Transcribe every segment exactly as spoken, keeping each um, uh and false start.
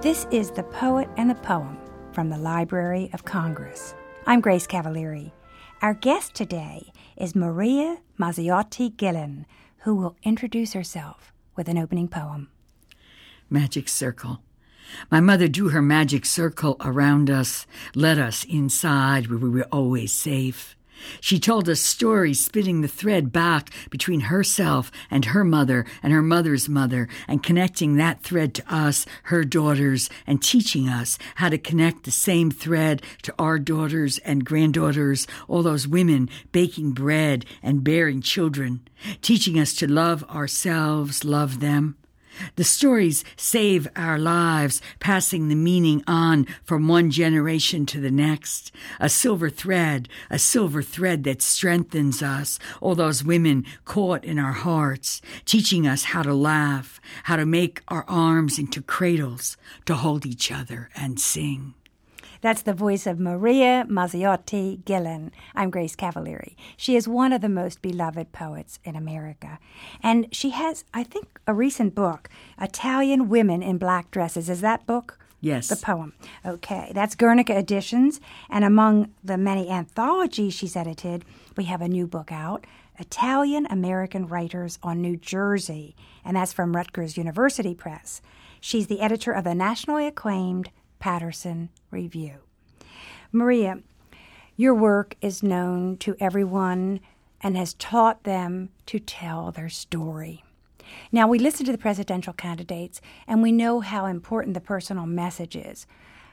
This is The Poet and the Poem from the Library of Congress. I'm Grace Cavalieri. Our guest today is Maria Mazziotti Gillen, who will introduce herself with an opening poem. Magic Circle. My mother drew her magic circle around us, led us inside where we were always safe. She told us stories, spinning the thread back between herself and her mother and her mother's mother, and connecting that thread to us, her daughters, and teaching us how to connect the same thread to our daughters and granddaughters, all those women baking bread and bearing children, teaching us to love ourselves, love them. The stories save our lives, passing the meaning on from one generation to the next. A silver thread, a silver thread that strengthens us, all those women caught in our hearts, teaching us how to laugh, how to make our arms into cradles, to hold each other and sing. That's the voice of Maria Mazziotti Gillen. I'm Grace Cavalieri. She is one of the most beloved poets in America. And she has, I think, a recent book, Italian Women in Black Dresses. Is that book? Yes. The poem. Okay. That's Guernica Editions. And among the many anthologies she's edited, we have a new book out, Italian American Writers on New Jersey. And that's from Rutgers University Press. She's the editor of the nationally acclaimed Patterson Review. Maria, your work is known to everyone and has taught them to tell their story. Now, we listen to the presidential candidates, and we know how important the personal message is.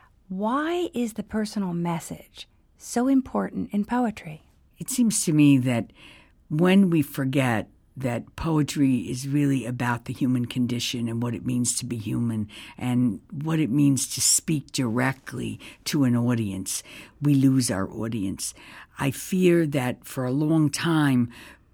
Why is the personal message so important in poetry? It seems to me that when we forget that poetry is really about the human condition and what it means to be human and what it means to speak directly to an audience, we lose our audience. I fear that for a long time,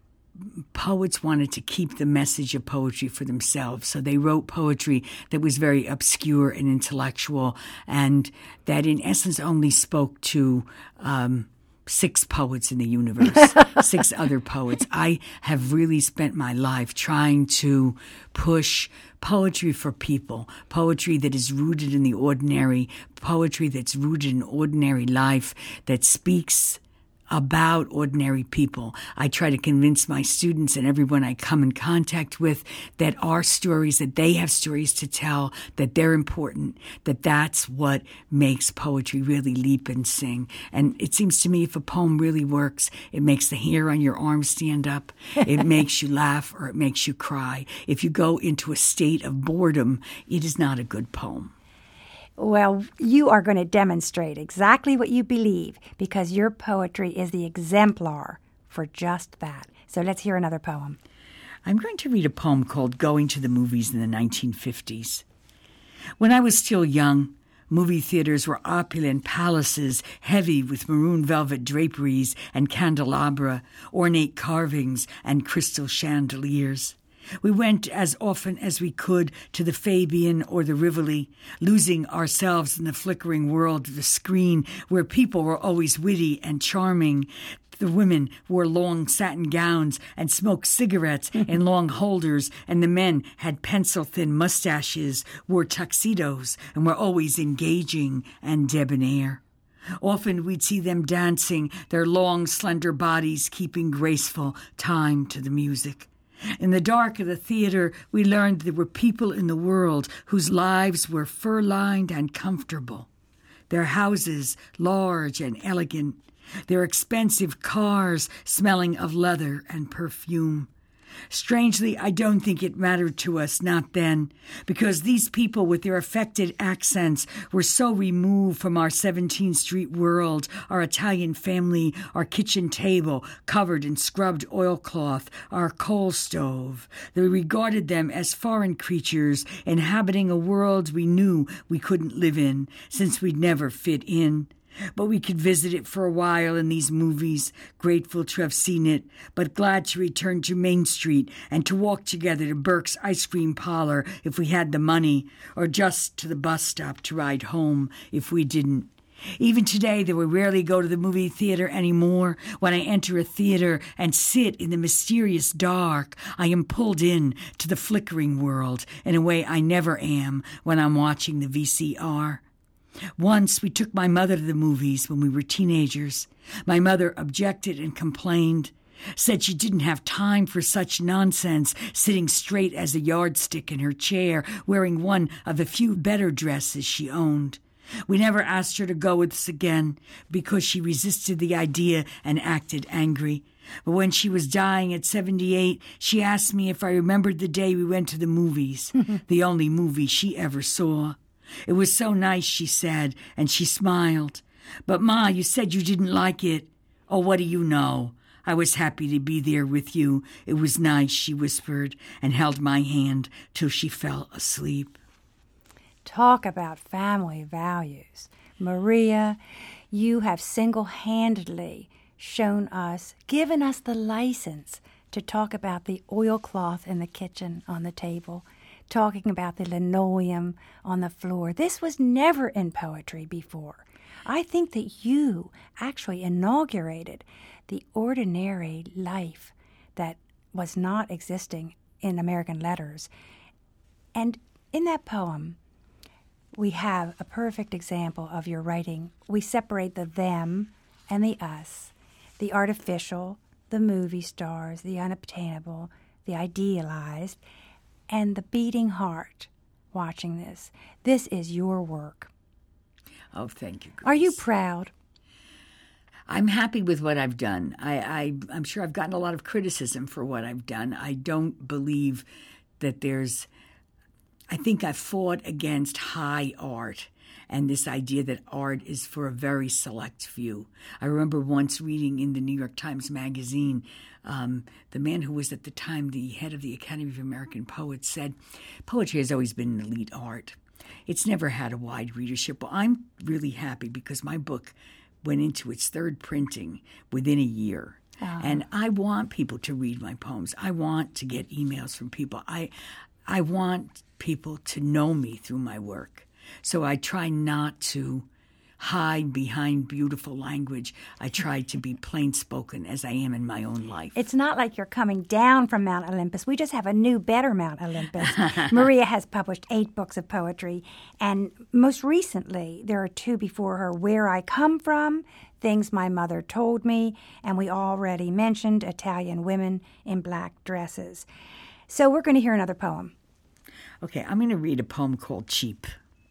poets wanted to keep the message of poetry for themselves. So they wrote poetry that was very obscure and intellectual and that in essence only spoke to um, six poets in the universe, six other poets. I have really spent my life trying to push poetry for people, poetry that is rooted in the ordinary, poetry that's rooted in ordinary life, that speaks about ordinary people. I try to convince my students and everyone I come in contact with that our stories, that they have stories to tell, that they're important, that that's what makes poetry really leap and sing. And it seems to me if a poem really works, it makes the hair on your arm stand up, it makes you laugh, or it makes you cry. If you go into a state of boredom, it is not a good poem. Well, you are going to demonstrate exactly what you believe because your poetry is the exemplar for just that. So let's hear another poem. I'm going to read a poem called Going to the Movies in the nineteen fifties. When I was still young, movie theaters were opulent palaces heavy with maroon velvet draperies and candelabra, ornate carvings, and crystal chandeliers. We went as often as we could to the Fabian or the Rivoli, losing ourselves in the flickering world of the screen where people were always witty and charming. The women wore long satin gowns and smoked cigarettes in long holders, and the men had pencil-thin mustaches, wore tuxedos, and were always engaging and debonair. Often we'd see them dancing, their long, slender bodies keeping graceful time to the music. In the dark of the theater, we learned there were people in the world whose lives were fur-lined and comfortable, their houses large and elegant, their expensive cars smelling of leather and perfume. Strangely, I don't think it mattered to us, not then, because these people with their affected accents were so removed from our seventeenth Street world, our Italian family, our kitchen table covered in scrubbed oilcloth, our coal stove, that we regarded them as foreign creatures inhabiting a world we knew we couldn't live in, since we'd never fit in. But we could visit it for a while in these movies, grateful to have seen it, but glad to return to Main Street and to walk together to Burke's ice cream parlor if we had the money, or just to the bus stop to ride home if we didn't. Even today, though we rarely go to the movie theater anymore, when I enter a theater and sit in the mysterious dark, I am pulled in to the flickering world in a way I never am when I'm watching the V C R. Once we took my mother to the movies when we were teenagers. My mother objected and complained, said she didn't have time for such nonsense, sitting straight as a yardstick in her chair, wearing one of the few better dresses she owned. We never asked her to go with us again because she resisted the idea and acted angry. But when she was dying at seventy-eight, she asked me if I remembered the day we went to the movies, the only movie she ever saw. It was so nice, she said, and she smiled. But, Ma, you said you didn't like it. Oh, what do you know? I was happy to be there with you. It was nice, she whispered, and held my hand till she fell asleep. Talk about family values. Maria, you have single-handedly shown us, given us the license to talk about the oilcloth in the kitchen on the table, talking about the linoleum on the floor. This was never in poetry before. I think that you actually inaugurated the ordinary life that was not existing in American letters. And in that poem, we have a perfect example of your writing. We separate the them and the us, the artificial, the movie stars, the unobtainable, the idealized, and the beating heart watching this. This is your work. Oh, thank you, Grace. Are you proud? I'm happy with what I've done. I, I, I'm sure I've gotten a lot of criticism for what I've done. I don't believe that there's... I think I fought against high art and this idea that art is for a very select few. I remember once reading in the New York Times Magazine, um, the man who was at the time the head of the Academy of American Poets said, poetry has always been an elite art. It's never had a wide readership. Well, I'm really happy because my book went into its third printing within a year. Uh-huh. And I want people to read my poems. I want to get emails from people. I, I want people to know me through my work. So I try not to hide behind beautiful language. I try to be plain-spoken as I am in my own life. It's not like you're coming down from Mount Olympus. We just have a new, better Mount Olympus. Maria has published eight books of poetry, and most recently, there are two before her, Where I Come From, Things My Mother Told Me, and we already mentioned Italian Women in Black Dresses. So we're going to hear another poem. Okay, I'm going to read a poem called Cheap.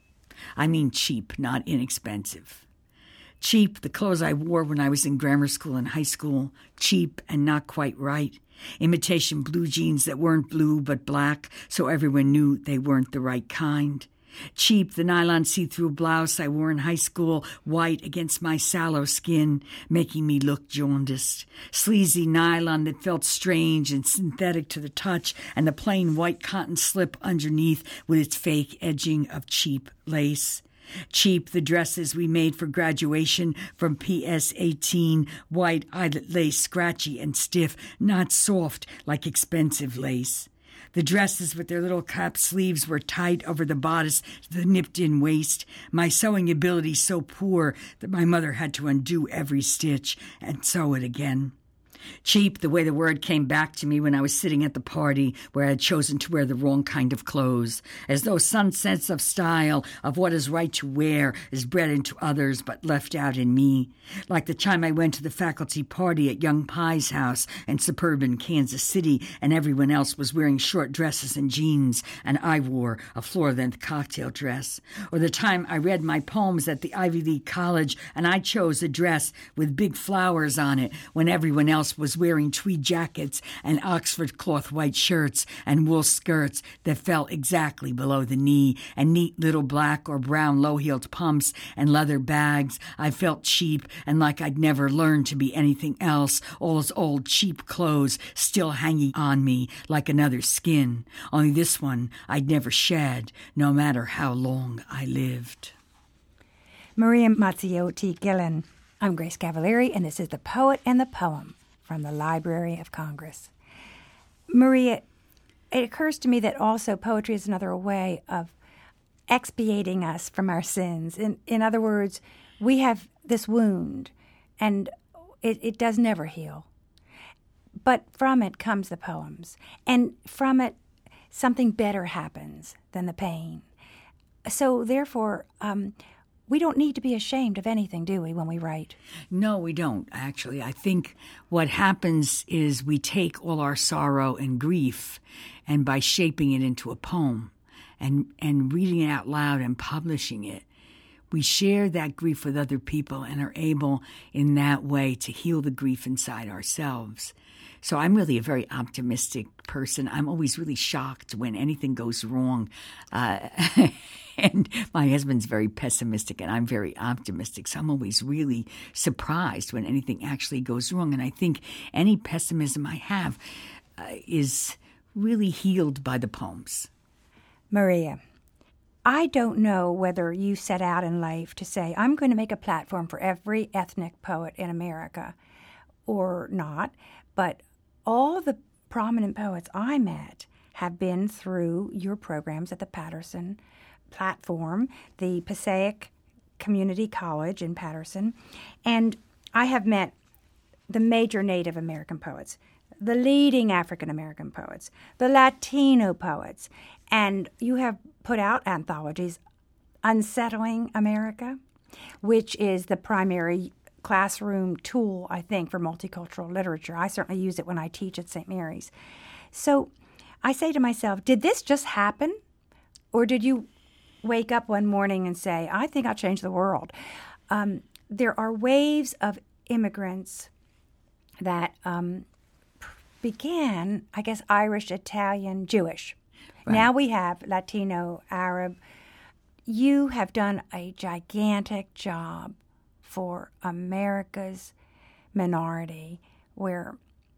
I mean cheap, not inexpensive. Cheap, the clothes I wore when I was in grammar school and high school. Cheap and not quite right. Imitation blue jeans that weren't blue but black, so everyone knew they weren't the right kind. Cheap, the nylon see-through blouse I wore in high school, white against my sallow skin, making me look jaundiced. Sleazy nylon that felt strange and synthetic to the touch, and the plain white cotton slip underneath with its fake edging of cheap lace. Cheap, the dresses we made for graduation from P S eighteen, white eyelet lace, scratchy and stiff, not soft like expensive lace. The dresses with their little cap sleeves were tight over the bodice to the nipped-in waist, my sewing ability so poor that my mother had to undo every stitch and sew it again. Cheap, the way the word came back to me when I was sitting at the party where I had chosen to wear the wrong kind of clothes, as though some sense of style, of what is right to wear, is bred into others but left out in me. Like the time I went to the faculty party at Young Pye's house in suburban Kansas City, and everyone else was wearing short dresses and jeans, and I wore a floor-length cocktail dress. Or the time I read my poems at the Ivy League College, and I chose a dress with big flowers on it when everyone else was wearing tweed jackets and Oxford cloth white shirts and wool skirts that fell exactly below the knee, and neat little black or brown low-heeled pumps and leather bags. I felt cheap and like I'd never learned to be anything else, all those old cheap clothes still hanging on me like another skin, only this one I'd never shed, no matter how long I lived. Maria Mazziotti Gillen. I'm Grace Cavalieri, and this is The Poet and the Poem from the Library of Congress. Maria, it occurs to me that also poetry is another way of expiating us from our sins. In, in other words, We have this wound, and it, it does never heal. But from it comes the poems, and from it something better happens than the pain. So therefore, um, we don't need to be ashamed of anything, do we, when we write? No, we don't, actually. I think what happens is we take all our sorrow and grief, and by shaping it into a poem and, and reading it out loud and publishing it, we share that grief with other people and are able in that way to heal the grief inside ourselves. So I'm really a very optimistic person. I'm always really shocked when anything goes wrong. Uh, and my husband's very pessimistic and I'm very optimistic. So I'm always really surprised when anything actually goes wrong. And I think any pessimism I have uh, is really healed by the poems. Maria, I don't know whether you set out in life to say, I'm going to make a platform for every ethnic poet in America or not, but all the prominent poets I met have been through your programs at the Patterson platform, the Passaic Community College in Patterson. And I have met the major Native American poets, the leading African American poets, the Latino poets, and you have put out anthologies, Unsettling America, which is the primary classroom tool, I think, for multicultural literature. I certainly use it when I teach at Saint Mary's. So I say to myself, did this just happen? Or did you wake up one morning and say, I think I'll change the world? Um, there are waves of immigrants that um, began, I guess, Irish, Italian, Jewish. Right. Now we have Latino, Arab. You have done a gigantic job for America's minority, where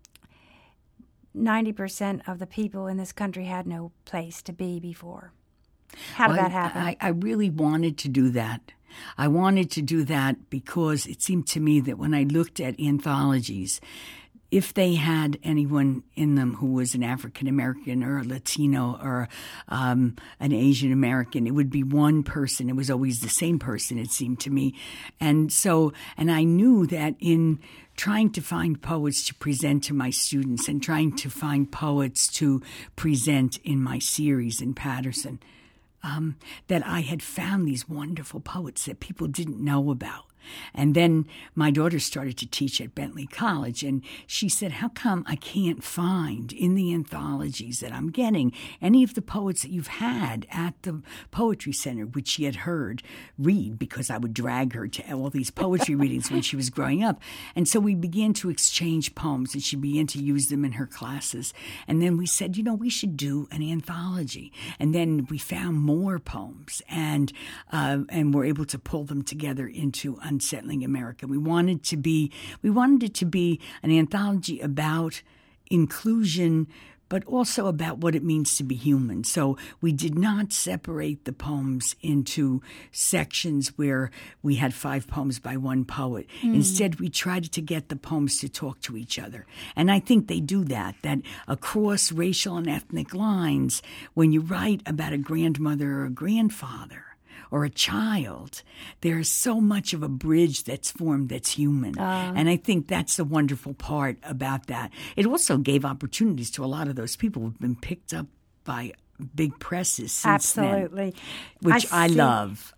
ninety percent of the people in this country had no place to be before. How did well, that happen? I, I really wanted to do that. I wanted to do that because it seemed to me that when I looked at anthologies, if they had anyone in them who was an African American or a Latino or um, an Asian American, it would be one person. It was always the same person, it seemed to me. And so, and I knew that in trying to find poets to present to my students and trying to find poets to present in my series in Patterson, um, that I had found these wonderful poets that people didn't know about. And then my daughter started to teach at Bentley College, and she said, how come I can't find in the anthologies that I'm getting any of the poets that you've had at the Poetry Center, which she had heard read, because I would drag her to all these poetry readings when she was growing up. And so we began to exchange poems, and she began to use them in her classes. And then we said, you know, we should do an anthology. And then we found more poems, and uh, and were able to pull them together into Unsettling America. We wanted to be, we wanted it to be an anthology about inclusion, but also about what it means to be human. So we did not separate the poems into sections where we had five poems by one poet. Mm. Instead, we tried to get the poems to talk to each other. And I think they do that, that across racial and ethnic lines, when you write about a grandmother or a grandfather, or a child, there's so much of a bridge that's formed that's human. Uh, and I think that's the wonderful part about that. It also gave opportunities to a lot of those people who've been picked up by big presses since absolutely. then, which I, I love.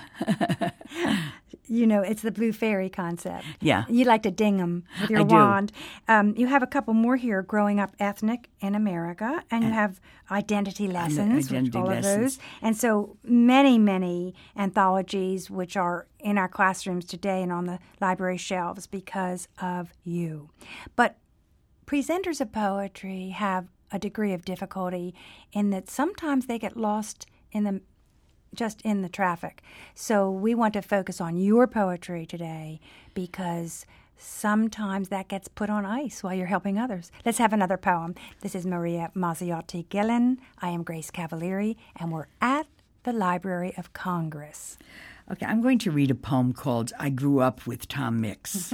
You know, it's the blue fairy concept. Yeah. You like to ding them with your I wand. Um, you have a couple more here, Growing Up Ethnic in America, and, and you have Identity Lessons, identity which, all lessons. of those. And so many, many anthologies which are in our classrooms today and on the library shelves because of you. But presenters of poetry have a degree of difficulty in that sometimes they get lost in the just in the traffic. So we want to focus on your poetry today because sometimes that gets put on ice while you're helping others. Let's have another poem. This is Maria Mazziotti Gillen. I am Grace Cavalieri, and we're at the Library of Congress. Okay, I'm going to read a poem called I Grew Up with Tom Mix.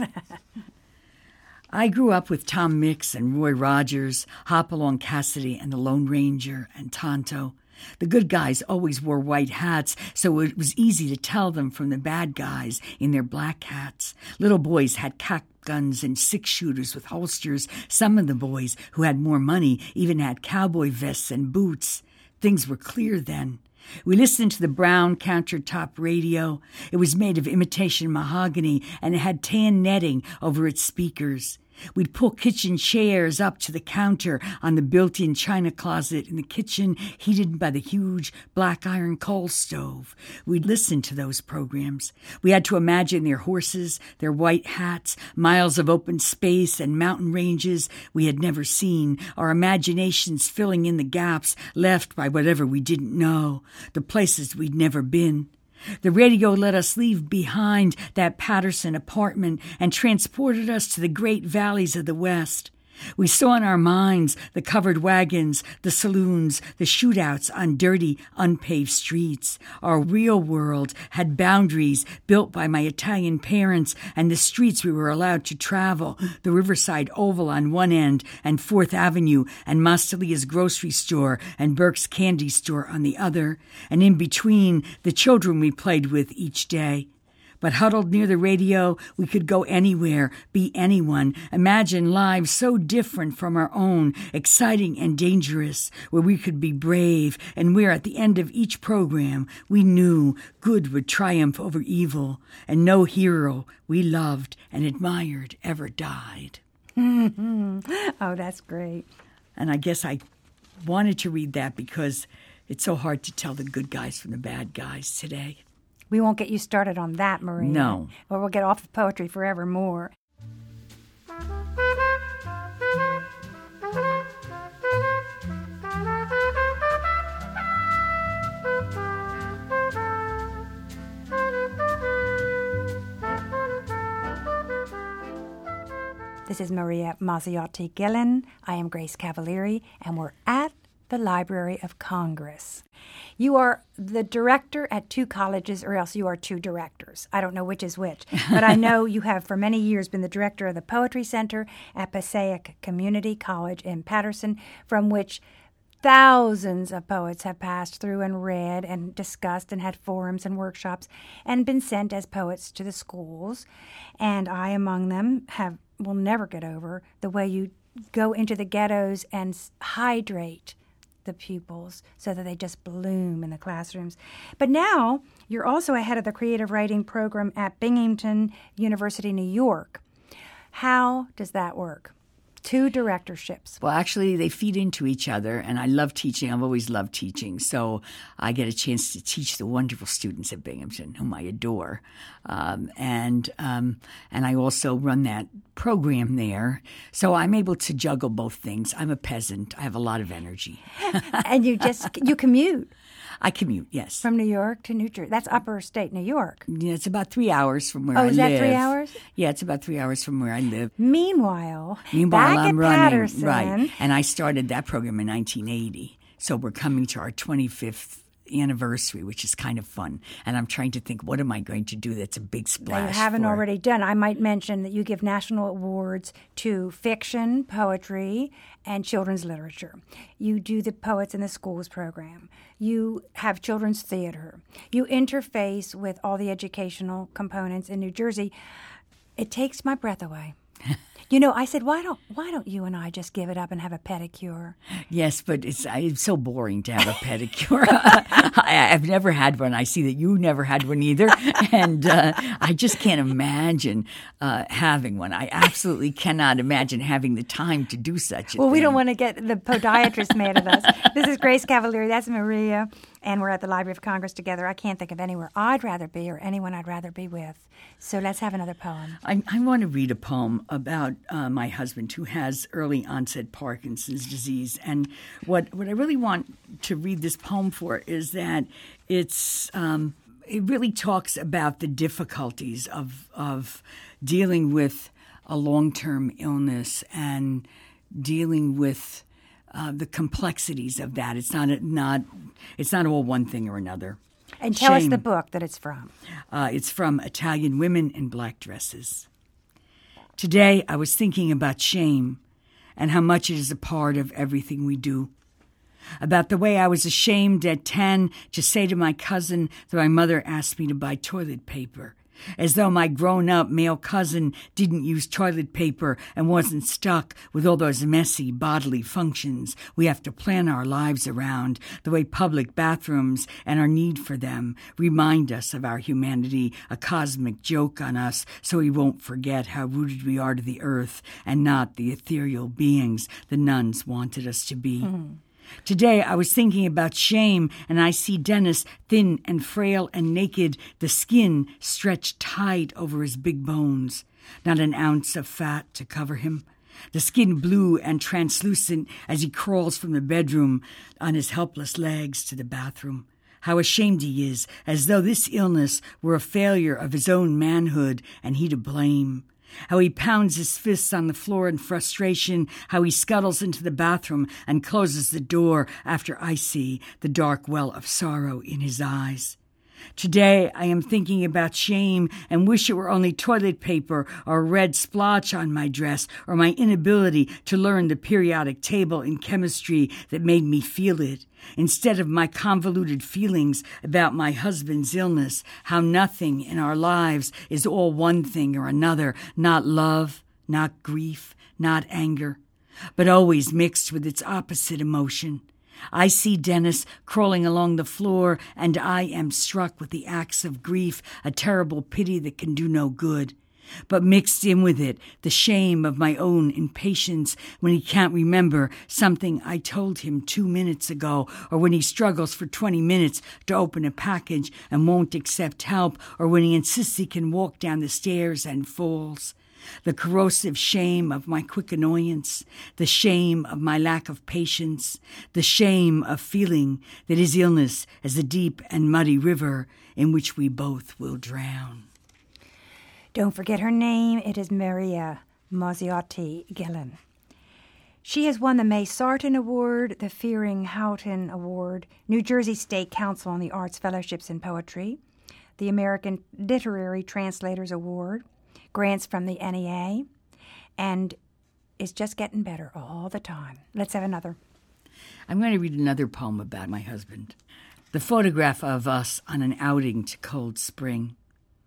I grew up with Tom Mix and Roy Rogers, Hopalong Cassidy and the Lone Ranger and Tonto, The good guys always wore white hats, so it was easy to tell them from the bad guys in their black hats. Little boys had cocked guns and six-shooters with holsters. Some of the boys who had more money even had cowboy vests and boots. Things were clear then. We listened to the brown countertop radio. It was made of imitation mahogany, and it had tan netting over its speakers. We'd pull kitchen chairs up to the counter on the built-in china closet in the kitchen, heated by the huge black iron coal stove. We'd listen to those programs. We had to imagine their horses, their white hats, miles of open space and mountain ranges we had never seen, our imaginations filling in the gaps left by whatever we didn't know, the places we'd never been. The radio let us leave behind that Patterson apartment and transported us to the great valleys of the West. We saw in our minds the covered wagons, the saloons, the shootouts on dirty, unpaved streets. Our real world had boundaries built by my Italian parents and the streets we were allowed to travel, the Riverside Oval on one end and Fourth Avenue and Mastelia's grocery store and Burke's candy store on the other, and in between, the children we played with each day. But huddled near the radio, we could go anywhere, be anyone, imagine lives so different from our own, exciting and dangerous, where we could be brave, and where at the end of each program we knew good would triumph over evil, and no hero we loved and admired ever died. Oh, that's great. And I guess I wanted to read that because it's so hard to tell the good guys from the bad guys today. We won't get you started on that, Maria. No. Or we'll get off of poetry forevermore. This is Maria Mazziotti Gillen. I am Grace Cavalieri, and we're at the Library of Congress. You are the director at two colleges, or else you are two directors. I don't know which is which, but I know you have for many years been the director of the Poetry Center at Passaic Community College in Patterson, from which thousands of poets have passed through and read and discussed and had forums and workshops and been sent as poets to the schools. And I, among them, have will never get over the way you go into the ghettos and hydrate the pupils so that they just bloom in the classrooms. But now you're also ahead of the creative writing program at Binghamton University, New York. How does that work? Two directorships. Well, actually, they feed into each other, and I love teaching. I've always loved teaching, so I get a chance to teach the wonderful students at Binghamton, whom I adore. Um, and um, and I also run that program there, so I'm able to juggle both things. I'm a peasant. I have a lot of energy. And you just, you commute. I commute, yes. From New York to New Jersey. That's upper state New York. Yeah, it's about three hours from where I live. Oh, is that live. three hours? Yeah, it's about three hours from where I live. Meanwhile, Meanwhile, back I'm at running. Patterson. Right. And I started that program in nineteen eighty. So we're coming to our twenty-fifth anniversary, which is kind of fun. And I'm trying to think, what am I going to do that's a big splash that you haven't for? already done. I might mention that you give national awards to fiction, poetry, and children's literature. You do the Poets in the Schools program. You have children's theater. You interface with all the educational components in New Jersey. It takes my breath away. You know, I said, why don't why don't you and I just give it up and have a pedicure? Yes, but it's it's so boring to have a pedicure. I, I've never had one. I see that you never had one either, and uh, I just can't imagine uh, having one. I absolutely cannot imagine having the time to do such a well, thing. Well, we don't want to get the podiatrist mad at us. This is Grace Cavalieri. That's Maria. And we're at the Library of Congress together. I can't think of anywhere I'd rather be or anyone I'd rather be with. So let's have another poem. I, I want to read a poem about uh, my husband who has early onset Parkinson's disease. And what, what I really want to read this poem for is that it's um, it really talks about the difficulties of of dealing with a long-term illness and dealing with Uh, the complexities of that. It's not not it's not all one thing or another. And tell Shame. us the book that it's from. Uh, it's from Italian Women in Black Dresses. Today I was thinking about shame and how much it is a part of everything we do. about the way I was ashamed at ten to say to my cousin that my mother asked me to buy toilet paper, as though my grown-up male cousin didn't use toilet paper and wasn't stuck with all those messy bodily functions we have to plan our lives around, the way public bathrooms and our need for them remind us of our humanity, a cosmic joke on us so we won't forget how rooted we are to the earth and not the ethereal beings the nuns wanted us to be. Mm-hmm. Today I was thinking about shame, and I see Dennis thin and frail and naked, the skin stretched tight over his big bones, not an ounce of fat to cover him. The skin blue and translucent as he crawls from the bedroom on his helpless legs to the bathroom. How ashamed he is, as though this illness were a failure of his own manhood and he to blame. How he pounds his fists on the floor in frustration, how he scuttles into the bathroom and closes the door after I see the dark well of sorrow in his eyes. Today I am thinking about shame and wish it were only toilet paper or a red splotch on my dress or my inability to learn the periodic table in chemistry that made me feel it, instead of my convoluted feelings about my husband's illness, how nothing in our lives is all one thing or another, not love, not grief, not anger, but always mixed with its opposite emotion. I see Dennis crawling along the floor, and I am struck with the acts of grief, a terrible pity that can do no good. But mixed in with it, the shame of my own impatience when he can't remember something I told him two minutes ago, or when he struggles for twenty minutes to open a package and won't accept help, or when he insists he can walk down the stairs and falls. The corrosive shame of my quick annoyance, the shame of my lack of patience, the shame of feeling that his illness is a deep and muddy river in which we both will drown. Don't forget her name. It is Maria Mazziotti Gillen. She has won the May Sarton Award, the Fearing Houghton Award, New Jersey State Council on the Arts Fellowships in Poetry, the American Literary Translators Award, grants from the N E A, and is just getting better all the time. Let's have another. I'm going to read another poem about my husband. The photograph of us on an outing to Cold Spring.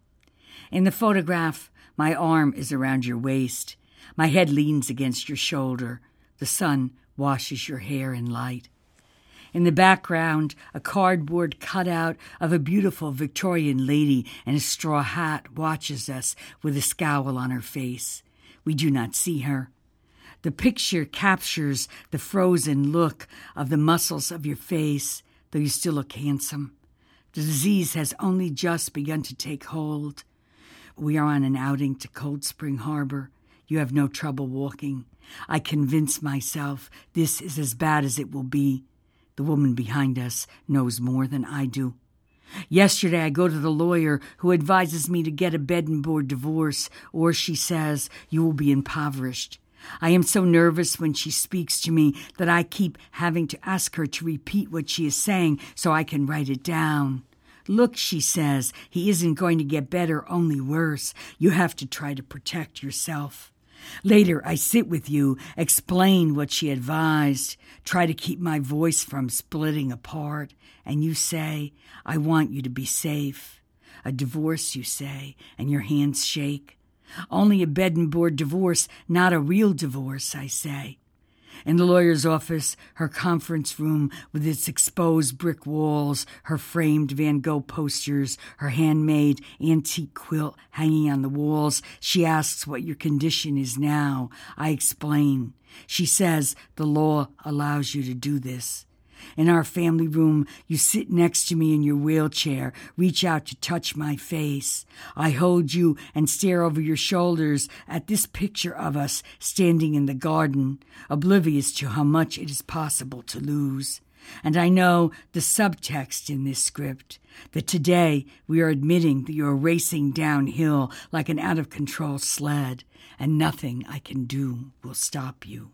In the photograph, my arm is around your waist. My head leans against your shoulder. The sun washes your hair in light. In the background, a cardboard cutout of a beautiful Victorian lady in a straw hat watches us with a scowl on her face. We do not see her. The picture captures the frozen look of the muscles of your face, though you still look handsome. The disease has only just begun to take hold. We are on an outing to Cold Spring Harbor. You have no trouble walking. I convince myself this is as bad as it will be. The woman behind us knows more than I do. Yesterday I go to the lawyer who advises me to get a bed and board divorce, or she says, you will be impoverished. I am so nervous when she speaks to me that I keep having to ask her to repeat what she is saying so I can write it down. Look, she says, he isn't going to get better, only worse. You have to try to protect yourself. Later, I sit with you, explain what she advised, try to keep my voice from splitting apart, and you say, I want you to be safe. A divorce, you say, and your hands shake. Only a bed and board divorce, not a real divorce, I say. In the lawyer's office, her conference room with its exposed brick walls, her framed Van Gogh posters, her handmade antique quilt hanging on the walls, she asks what your condition is now. I explain. She says the law allows you to do this. In our family room, you sit next to me in your wheelchair, reach out to touch my face. I hold you and stare over your shoulders at this picture of us standing in the garden, oblivious to how much it is possible to lose. And I know the subtext in this script, that today we are admitting that you are racing downhill like an out-of-control sled, and nothing I can do will stop you.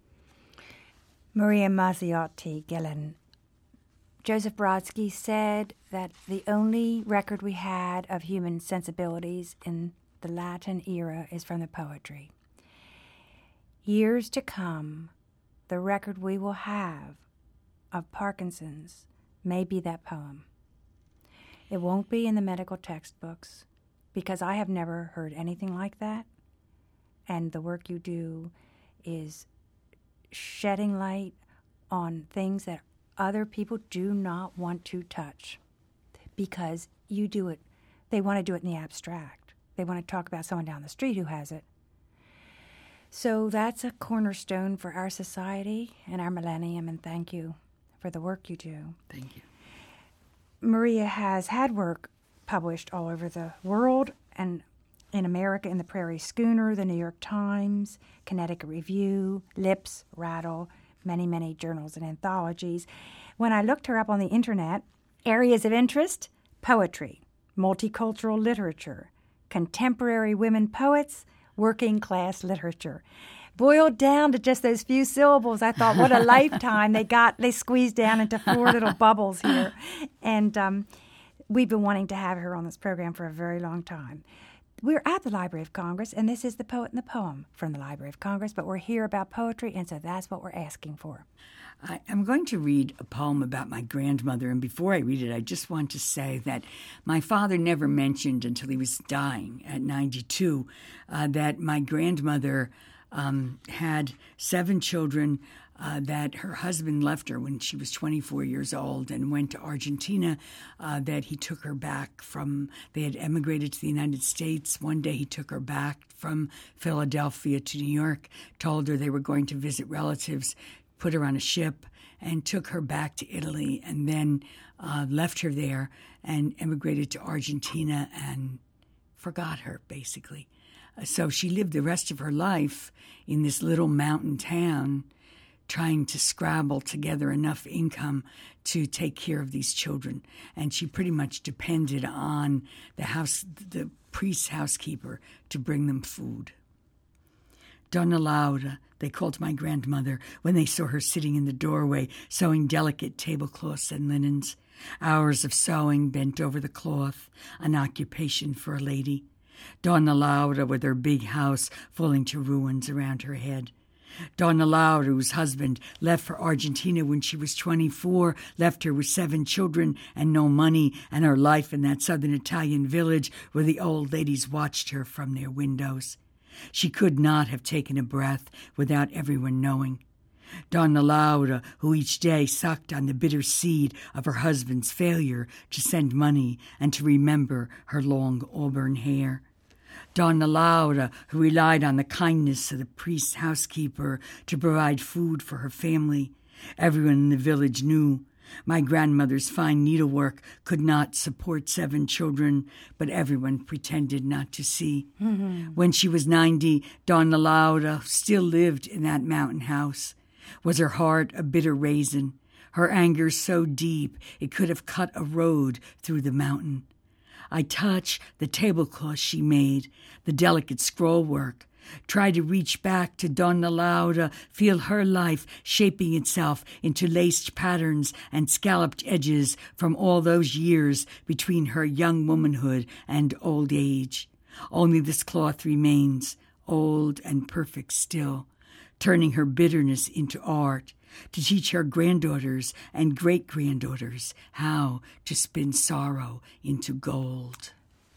Maria Mazziotti Gillen. Joseph Brodsky said that the only record we had of human sensibilities in the Latin era is from the poetry. Years to come, the record we will have of Parkinson's may be that poem. It won't be in the medical textbooks because I have never heard anything like that. And the work you do is shedding light on things that other people do not want to touch because you do it. They want to do it in the abstract. They want to talk about someone down the street who has it. So that's a cornerstone for our society and our millennium, and thank you for the work you do. Thank you. Maria has had work published all over the world and in America in the Prairie Schooner, the New York Times, Connecticut Review, Lips, Rattle, many, many journals and anthologies. When I looked her up on the internet, areas of interest, poetry, multicultural literature, contemporary women poets, working class literature. Boiled down to just those few syllables, I thought, what a lifetime. They got, they squeezed down into four little bubbles here. And um, we've been wanting to have her on this program for a very long time. We're at the Library of Congress, and this is The Poet and the Poem from the Library of Congress, but we're here about poetry, and so that's what we're asking for. I, I'm going to read a poem about my grandmother, and before I read it, I just want to say that my father never mentioned until he was dying at ninety-two uh, that my grandmother um, had seven children, Uh, that her husband left her when she was twenty-four years old and went to Argentina, uh, that he took her back from, they had emigrated to the United States. One day he took her back from Philadelphia to New York, told her they were going to visit relatives, put her on a ship, and took her back to Italy, and then uh, left her there and emigrated to Argentina and forgot her, basically. Uh, so she lived the rest of her life in this little mountain town, trying to scrabble together enough income to take care of these children. And she pretty much depended on the house, the priest's housekeeper to bring them food. Donna Laura, they called my grandmother when they saw her sitting in the doorway sewing delicate tablecloths and linens. Hours of sewing bent over the cloth, an occupation for a lady. Donna Laura with her big house falling to ruins around her head. Donna Laura, whose husband left for Argentina when she was twenty-four, left her with seven children and no money, and her life in that southern Italian village where the old ladies watched her from their windows. She could not have taken a breath without everyone knowing. Donna Laura, who each day sucked on the bitter seed of her husband's failure to send money and to remember her long auburn hair. Donna Laura, who relied on the kindness of the priest's housekeeper to provide food for her family. Everyone in the village knew my grandmother's fine needlework could not support seven children, but everyone pretended not to see. Mm-hmm. When she was ninety, Donna Laura still lived in that mountain house. Was her heart a bitter raisin, her anger so deep it could have cut a road through the mountain? I touch the tablecloth she made, the delicate scroll work, try to reach back to Donna Laura, feel her life shaping itself into laced patterns and scalloped edges from all those years between her young womanhood and old age. Only this cloth remains, old and perfect still, turning her bitterness into art, to teach her granddaughters and great-granddaughters how to spin sorrow into gold.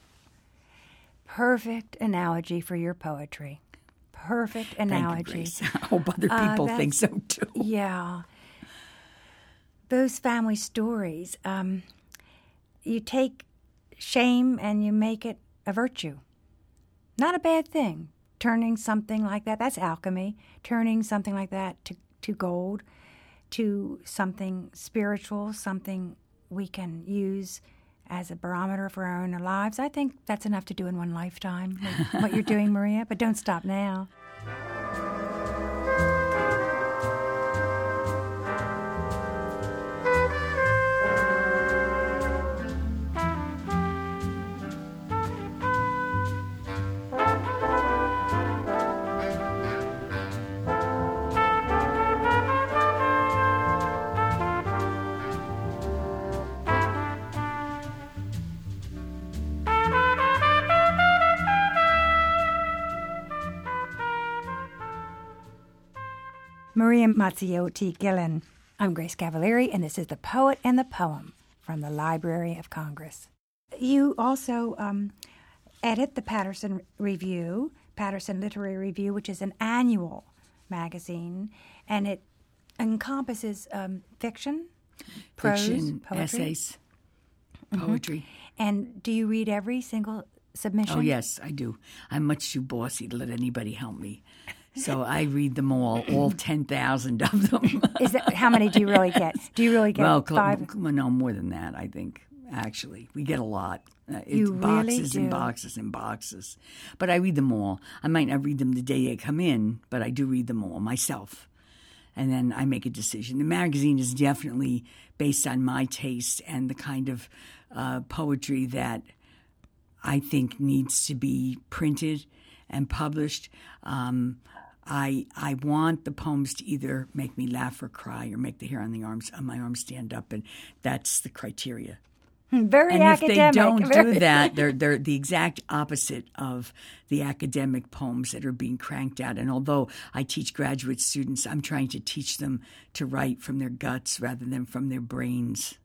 Perfect analogy for your poetry. Perfect analogy. Thank you, Grace. I hope other people uh, think so, too. Yeah. Those family stories, um, you take shame and you make it a virtue. Not a bad thing. Turning something like that, that's alchemy. Turning something like that to to gold, to something spiritual, something we can use as a barometer for our own lives. I think that's enough to do in one lifetime, like what you're doing, Maria, but don't stop now. Maria Mazziotti Gillen I'm Grace Cavalieri, and this is The Poet and the Poem from the Library of Congress. You also um, edit the Patterson Review, Patterson Literary Review, which is an annual magazine, and it encompasses um, fiction, prose, Fiction, poetry. essays, poetry. Mm-hmm. And do you read every single submission? Oh, yes, I do. I'm much too bossy to let anybody help me. So I read them all, all ten thousand of them. Is that how many do you really get? Do you really get well, five? Well, no, more than that, I think, actually. We get a lot. Uh, it's You really boxes do. and boxes and boxes. But I read them all. I might not read them the day they come in, but I do read them all myself. And then I make a decision. The magazine is definitely based on my taste and the kind of uh, poetry that I think needs to be printed and published. Um, I I want the poems to either make me laugh or cry or make the hair on the arms on my arms stand up, and that's the criteria. Very and academic. if they don't Very... do that, they're they're the exact opposite of the academic poems that are being cranked out. And although I teach graduate students, I'm trying to teach them to write from their guts rather than from their brains.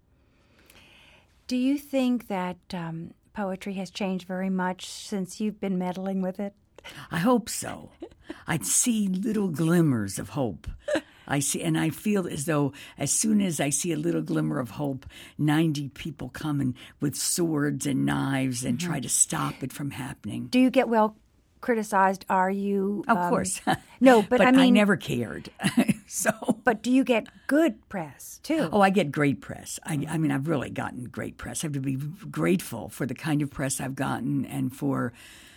Do you think that um, poetry has changed very much since you've been meddling with it? I hope so. I see little glimmers of hope. I see, and I feel as though as soon as I see a little glimmer of hope, ninety people come in with swords and knives and mm-hmm. try to stop it from happening. Do you get well criticized? Are you? Of um, course. No, but, but I mean, I never cared. So. But do you get good press too? Oh, I get great press. I, I mean, I've really gotten great press. I have to be grateful for the kind of press I've gotten and for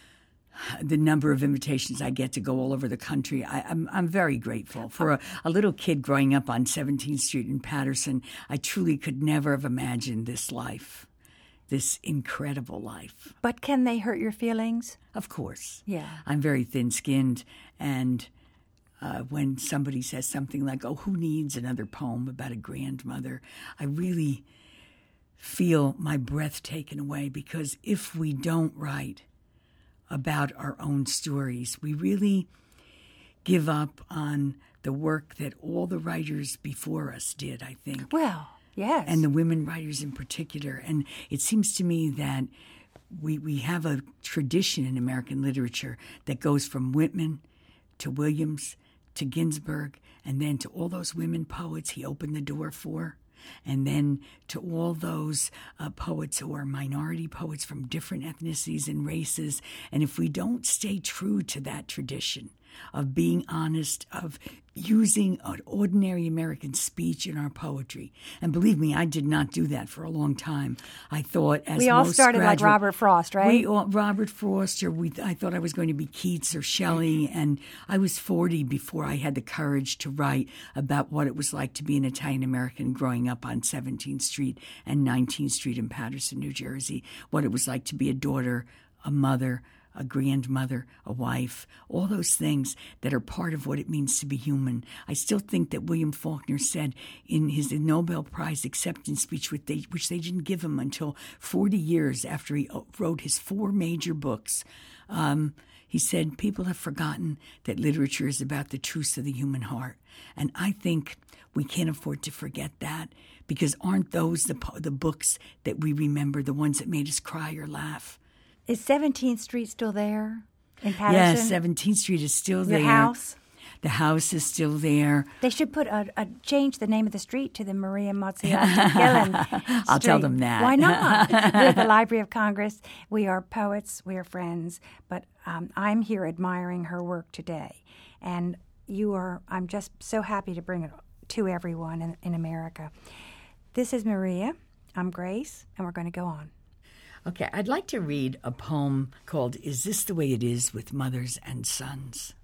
the number of invitations I get to go all over the country. I, I'm I'm very grateful. For a, a little kid growing up on seventeenth Street in Patterson, I truly could never have imagined this life, this incredible life. But can they hurt your feelings? Of course. Yeah. I'm very thin-skinned, and uh, when somebody says something like, oh, who needs another poem about a grandmother, I really feel my breath taken away, because if we don't write about our own stories, we really give up on the work that all the writers before us did, I think. Well, yes. And the women writers in particular. And it seems to me that we we have a tradition in American literature that goes from Whitman to Williams to Ginsberg, and then to all those women poets he opened the door for. And then to all those uh, poets who are minority poets from different ethnicities and races. And if we don't stay true to that tradition of being honest, of using an ordinary American speech in our poetry. And believe me, I did not do that for a long time. I thought as we all most started graduate, like Robert Frost, right? We all, Robert Frost, or we, I thought I was going to be Keats or Shelley, and I was forty before I had the courage to write about what it was like to be an Italian-American growing up on seventeenth Street and nineteenth Street in Patterson, New Jersey, what it was like to be a daughter, a mother, a grandmother, a wife, all those things that are part of what it means to be human. I still think that William Faulkner said in his Nobel Prize acceptance speech, which they, which they didn't give him until forty years after he wrote his four major books, um, he said, people have forgotten that literature is about the truths of the human heart. And I think we can't afford to forget that, because aren't those the, the books that we remember, the ones that made us cry or laugh? Is seventeenth Street still there in Patterson? Yes, seventeenth Street is still Your there. Your house? The house is still there. They should put a, a change the name of the street to the Maria Mazziotti Gillen Street. I'll tell them that. Why not? We're at the Library of Congress. We are poets. We are friends. But um, I'm here admiring her work today. And you are, I'm just so happy to bring it to everyone in, in America. This is Maria. I'm Grace, and we're going to go on. Okay, I'd like to read a poem called Is This the Way It Is with Mothers and Sons?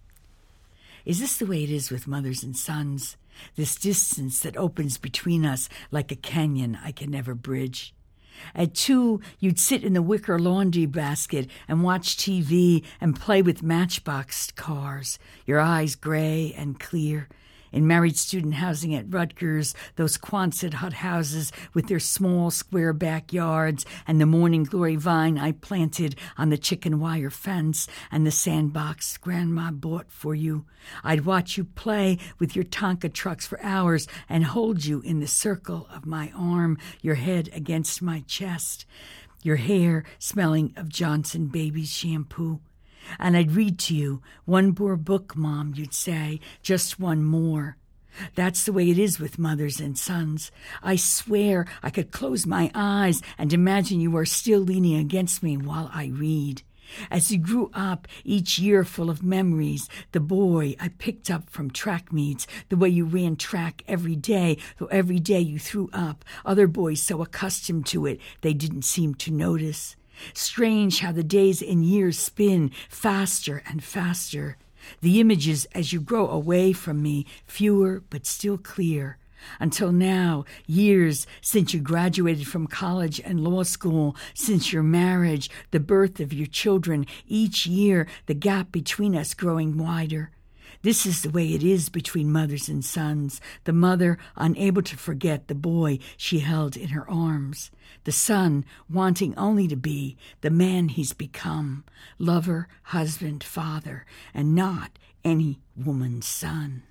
Is this the way it is with mothers and sons? This distance that opens between us like a canyon I can never bridge. At two, you'd sit in the wicker laundry basket and watch T V and play with matchbox cars, your eyes gray and clear. In married student housing at Rutgers, those Quonset hut houses with their small square backyards and the morning glory vine I planted on the chicken wire fence and the sandbox Grandma bought for you. I'd watch you play with your Tonka trucks for hours and hold you in the circle of my arm, your head against my chest, your hair smelling of Johnson baby shampoo. And I'd read to you, "One more book, Mom," you'd say, "just one more." That's the way it is with mothers and sons. I swear I could close my eyes and imagine you are still leaning against me while I read. As you grew up, each year full of memories, the boy I picked up from track meets, the way you ran track every day, though every day you threw up, other boys so accustomed to it they didn't seem to notice. Strange how the days and years spin faster and faster. The images as you grow away from me, fewer but still clear. Until now, years since you graduated from college and law school, since your marriage, the birth of your children, each year the gap between us growing wider. This is the way it is between mothers and sons, the mother unable to forget the boy she held in her arms, the son wanting only to be the man he's become, lover, husband, father, and not any woman's son.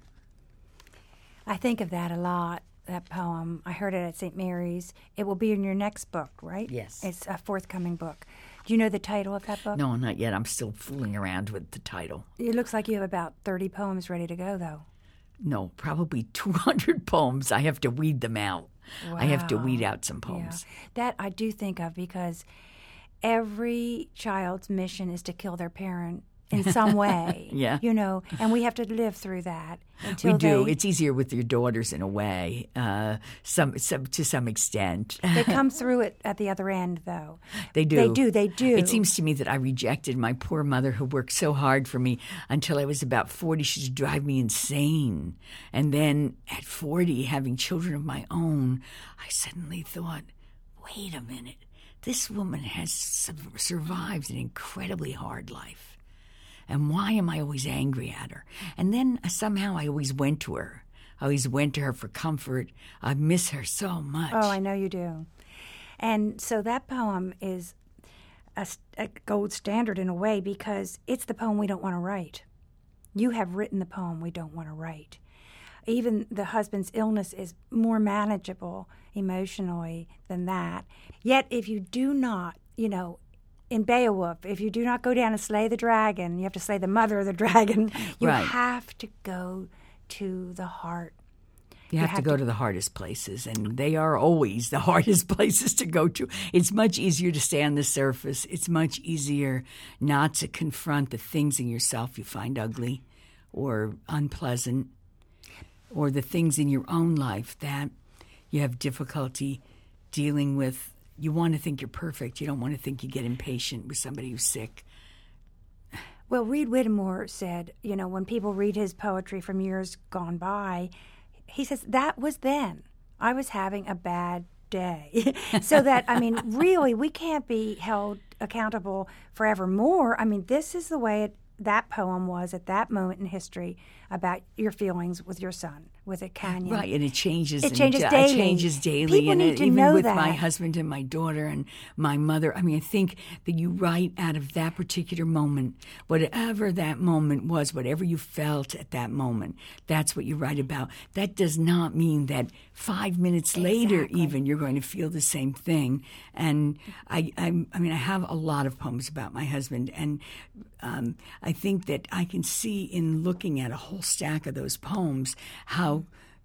I think of that a lot, that poem. I heard it at Saint Mary's. It will be in your next book, right? Yes. It's a forthcoming book. Do you know the title of that book? No, not yet. I'm still fooling around with the title. It looks like you have about thirty poems ready to go, though. No, probably two hundred poems. I have to weed them out. Wow. I have to weed out some poems. Yeah. That I do think of because every child's mission is to kill their parent in some way. Yeah. You know, and we have to live through that until we do. They, it's easier with your daughters in a way, uh, some, some to some extent. They come through it at the other end, though. They do. They do. They do. It seems to me that I rejected my poor mother who worked so hard for me until I was about forty. She would drive me insane. And then at forty, having children of my own, I suddenly thought, wait a minute. This woman has survived an incredibly hard life. And why am I always angry at her? And then uh, somehow I always went to her. I always went to her for comfort. I miss her so much. Oh, I know you do. And so that poem is a, a gold standard in a way because it's the poem we don't want to write. You have written the poem we don't want to write. Even the husband's illness is more manageable emotionally than that. Yet if you do not, you know, in Beowulf, if you do not go down and slay the dragon, you have to slay the mother of the dragon. You right. have to go to the heart. You have, you have to go to, to the hardest places, and they are always the hardest places to go to. It's much easier to stay on the surface. It's much easier not to confront the things in yourself you find ugly or unpleasant, or the things in your own life that you have difficulty dealing with. You want to think you're perfect. You don't want to think you get impatient with somebody who's sick. Well, Reed Whittemore said, you know, when people read his poetry from years gone by, he says, that was then. I was having a bad day. So that, I mean, really, we can't be held accountable forevermore. I mean, this is the way it, that poem was at that moment in history about your feelings with your son, with a canyon. Right, and it changes. It changes and, daily. It changes daily. People and need it, to even know with that. my husband and my daughter and my mother. I mean, I think that you write out of that particular moment, whatever that moment was, whatever you felt at that moment, that's what you write about. That does not mean that five minutes Exactly. later even you're going to feel the same thing. And I, I, I mean, I have a lot of poems about my husband, and um, I think that I can see in looking at a whole stack of those poems how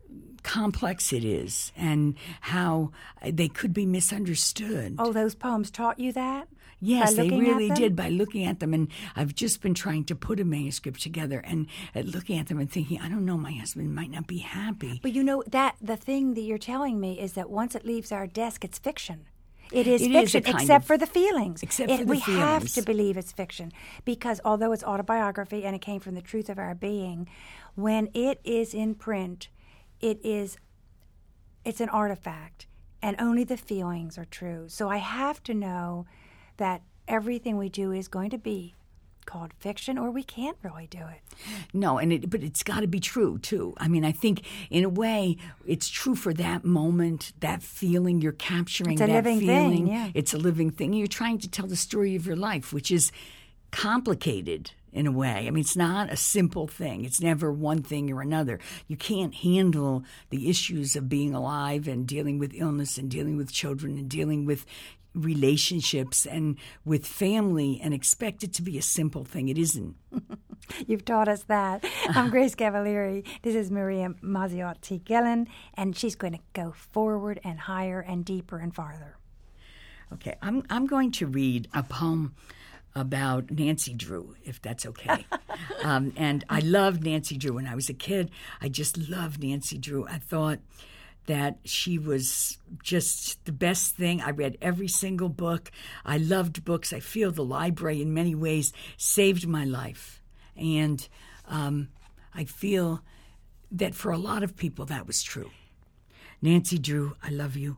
complex it is and how they could be misunderstood. Oh, those poems taught you that? Yes, they really at them? did by looking at them. And I've just been trying to put a manuscript together and uh, looking at them and thinking, I don't know, my husband might not be happy. But you know, that the thing that you're telling me is that once it leaves our desk, it's fiction. It is It is fiction, a kind except of- for the feelings. except It- for the we have feelings. to believe it's fiction because although it's autobiography and it came from the truth of our being, when it is in print, it is it's an artifact, and only the feelings are true. So I have to know that everything we do is going to be called fiction, or we can't really do it. No, and it, but it's got to be true, too. I mean, I think, in a way, it's true for that moment, that feeling you're capturing, it's a that living feeling. Thing, yeah. It's a living thing. You're trying to tell the story of your life, which is complicated in a way. I mean, it's not a simple thing. It's never one thing or another. You can't handle the issues of being alive and dealing with illness and dealing with children and dealing with relationships and with family and expect it to be a simple thing. It isn't. You've taught us that. I'm Grace Cavalieri. This is Maria Mazziotti Gillen, and she's going to go forward and higher and deeper and farther. Okay, I'm I'm going to read a poem about Nancy Drew, if that's okay. um, and I loved Nancy Drew when I was a kid. I just loved Nancy Drew. I thought that she was just the best thing. I read every single book. I loved books. I feel the library in many ways saved my life. And um, I feel that for a lot of people that was true. Nancy Drew, I love you.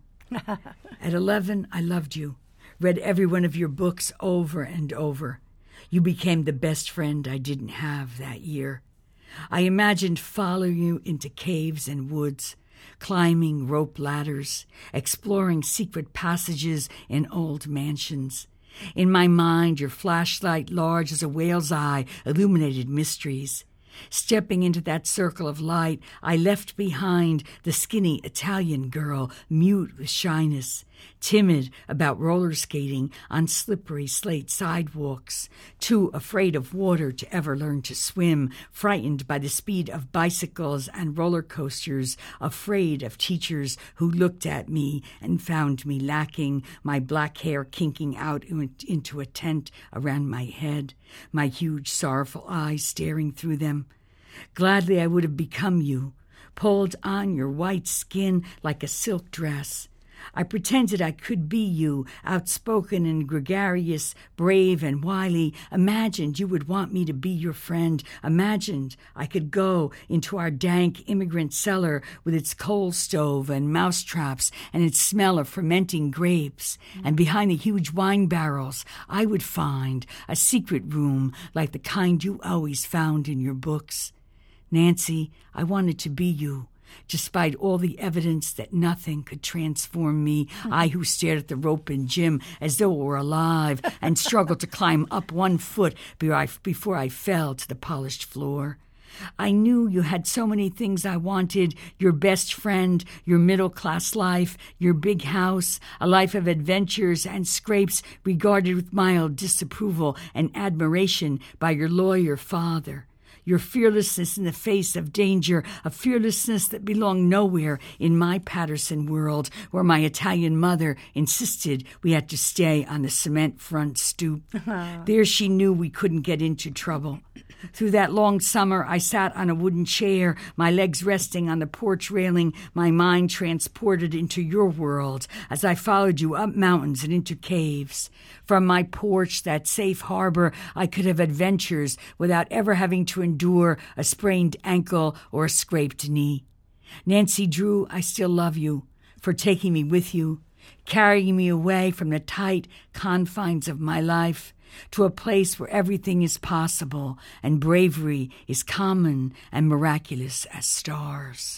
At eleven, I loved you. Read every one of your books over and over. You became the best friend I didn't have that year. I imagined following you into caves and woods, climbing rope ladders, exploring secret passages in old mansions. In my mind, your flashlight, large as a whale's eye, illuminated mysteries. Stepping into that circle of light, I left behind the skinny Italian girl, mute with shyness, timid about roller skating on slippery slate sidewalks, too afraid of water to ever learn to swim, frightened by the speed of bicycles and roller coasters, afraid of teachers who looked at me and found me lacking, my black hair kinking out into a tent around my head, my huge sorrowful eyes staring through them. Gladly I would have become you, pulled on your white skin like a silk dress. I pretended I could be you, outspoken and gregarious, brave and wily, imagined you would want me to be your friend, imagined I could go into our dank immigrant cellar with its coal stove and mouse traps and its smell of fermenting grapes, and behind the huge wine barrels I would find a secret room like the kind you always found in your books. Nancy, I wanted to be you. Despite all the evidence that nothing could transform me, I who stared at the rope in gym as though it were alive and struggled to climb up one foot before I fell to the polished floor. I knew you had so many things I wanted, your best friend, your middle-class life, your big house, a life of adventures and scrapes regarded with mild disapproval and admiration by your lawyer father. Your fearlessness in the face of danger, a fearlessness that belonged nowhere in my Patterson world, where my Italian mother insisted we had to stay on the cement front stoop. There she knew we couldn't get into trouble. Through that long summer, I sat on a wooden chair, my legs resting on the porch railing, my mind transported into your world as I followed you up mountains and into caves. From my porch, that safe harbor, I could have adventures without ever having to endure a sprained ankle or a scraped knee. Nancy Drew, I still love you for taking me with you, carrying me away from the tight confines of my life to a place where everything is possible and bravery is common and miraculous as stars.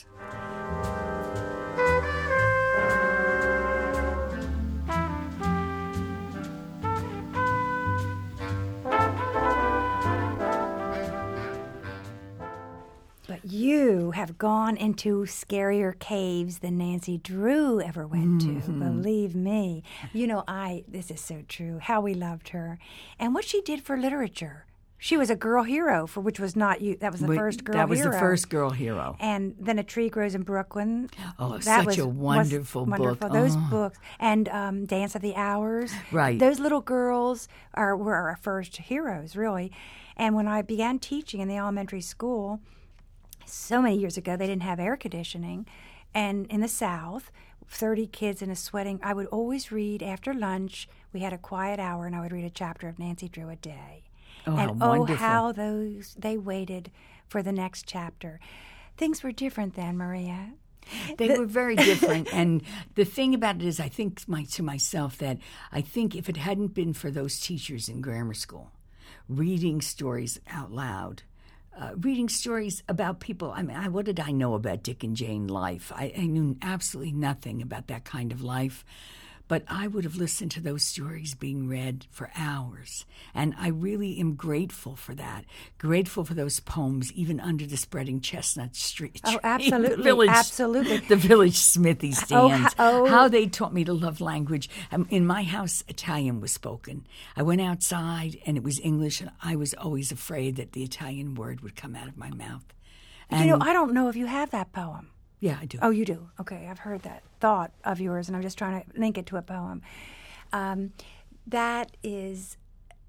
But you have gone into scarier caves than Nancy Drew ever went to. Mm-hmm. Believe me. You know, I, this is so true, how we loved her. And what she did for literature. She was a girl hero, for which was not you. That was the Wait, first girl that hero. That was the first girl hero. And then A Tree Grows in Brooklyn. Oh, that such was, a wonderful was book. Wonderful. Those oh. books. And um, Dance of the Hours. Right. Those little girls are were our first heroes, really. And when I began teaching in the elementary school, so many years ago, they didn't have air conditioning. And in the South, thirty kids in a sweating, I would always read after lunch. We had a quiet hour, and I would read a chapter of Nancy Drew a day. Oh, and how oh, wonderful. how those they waited for the next chapter. Things were different then, Maria. They the, were very different. And the thing about it is, I think my, to myself that I think if it hadn't been for those teachers in grammar school, reading stories out loud. Uh, reading stories about people. I mean, I, what did I know about Dick and Jane life? I, I knew absolutely nothing about that kind of life. But I would have listened to those stories being read for hours. And I really am grateful for that. Grateful for those poems, even under the spreading chestnut street. Oh, absolutely. The village, absolutely. The village smithy stands. Oh, oh. How they taught me to love language. Um, in my house, Italian was spoken. I went outside and it was English, and I was always afraid that the Italian word would come out of my mouth. And, you know, I don't know if you have that poem. Yeah, I do. Oh, you do? Okay, I've heard that thought of yours, and I'm just trying to link it to a poem. Um, that is